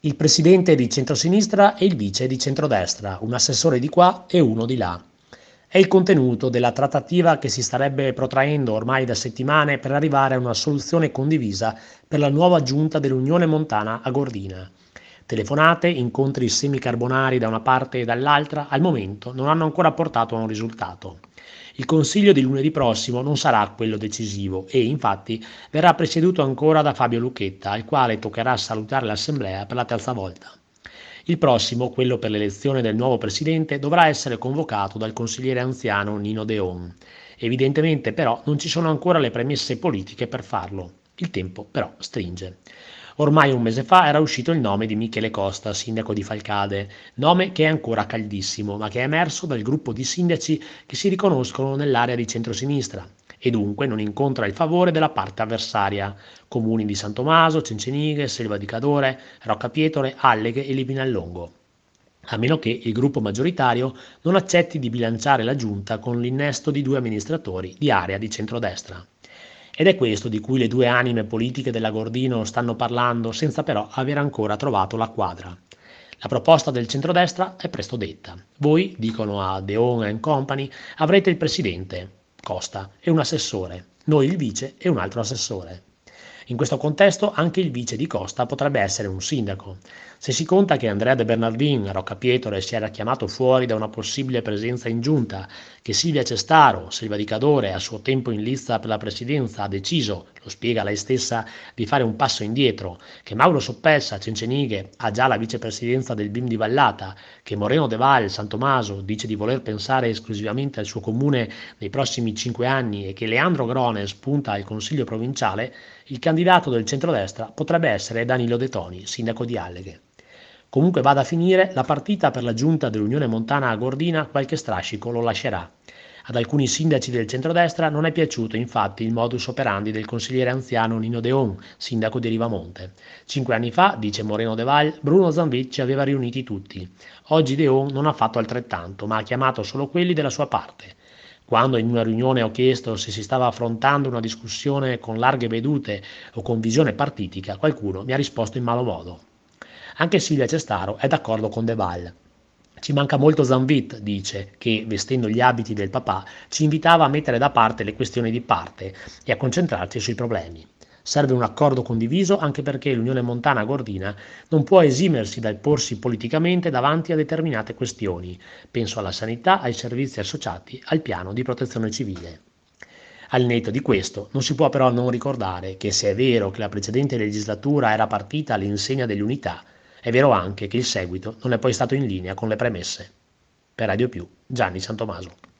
Il presidente di centrosinistra e il vice di centrodestra, un assessore di qua e uno di là. È il contenuto della trattativa che si starebbe protraendo ormai da settimane per arrivare a una soluzione condivisa per la nuova giunta dell'Unione Montana a Gordina. Telefonate, incontri semicarbonari da una parte e dall'altra, al momento non hanno ancora portato a un risultato. Il consiglio di lunedì prossimo non sarà quello decisivo e, infatti, verrà presieduto ancora da Fabio Lucchetta, al quale toccherà salutare l'Assemblea per la terza volta. Il prossimo, quello per l'elezione del nuovo presidente, dovrà essere convocato dal consigliere anziano Nino Deon. Evidentemente però non ci sono ancora le premesse politiche per farlo. Il tempo però stringe. Ormai un mese fa era uscito il nome di Michele Costa, sindaco di Falcade, nome che è ancora caldissimo, ma che è emerso dal gruppo di sindaci che si riconoscono nell'area di centrosinistra e dunque non incontra il favore della parte avversaria, comuni di San Tommaso, Cencenighe, Selva di Cadore, Roccapietore, Alleghe e Libinallongo, a meno che il gruppo maggioritario non accetti di bilanciare la giunta con l'innesto di due amministratori di area di centrodestra. Ed è questo di cui le due anime politiche della Gordino stanno parlando senza però aver ancora trovato la quadra. La proposta del centrodestra è presto detta. Voi, dicono a Deon and Company, avrete il presidente, Costa, e un assessore, noi il vice e un altro assessore. In questo contesto anche il vice di Costa potrebbe essere un sindaco. Se si conta che Andrea De Bernardin a Roccapietore si era chiamato fuori da una possibile presenza in giunta, che Silvia Cestaro, Selva di Cadore, a suo tempo in lista per la presidenza, ha deciso, lo spiega lei stessa, di fare un passo indietro, che Mauro Soppelsa, Cencenighe, ha già la vicepresidenza del BIM di Vallata, che Moreno De Val, San Tommaso, dice di voler pensare esclusivamente al suo comune nei prossimi 5 anni e che Leandro Grones punta al Consiglio provinciale, il candidato del centrodestra potrebbe essere Danilo De Toni, sindaco di Alleghe. Comunque vada a finire, la partita per la giunta dell'Unione Montana a Gordina qualche strascico lo lascerà. Ad alcuni sindaci del centrodestra non è piaciuto infatti il modus operandi del consigliere anziano Nino Deon, sindaco di Rivamonte. 5 anni fa, dice Moreno De Val, Bruno Zanvit ci aveva riuniti tutti. Oggi Deon non ha fatto altrettanto, ma ha chiamato solo quelli della sua parte. Quando in una riunione ho chiesto se si stava affrontando una discussione con larghe vedute o con visione partitica, qualcuno mi ha risposto in malo modo. Anche Silvia Cestaro è d'accordo con De Val. Ci manca molto Zanvit, dice, che, vestendo gli abiti del papà, ci invitava a mettere da parte le questioni di parte e a concentrarci sui problemi. Serve un accordo condiviso anche perché l'Unione Montana Gordina non può esimersi dal porsi politicamente davanti a determinate questioni. Penso alla sanità, ai servizi associati, al piano di protezione civile. Al netto di questo, non si può però non ricordare che se è vero che la precedente legislatura era partita all'insegna dell'unità, è vero anche che il seguito non è poi stato in linea con le premesse. Per Radio Più, Gianni Santomaso.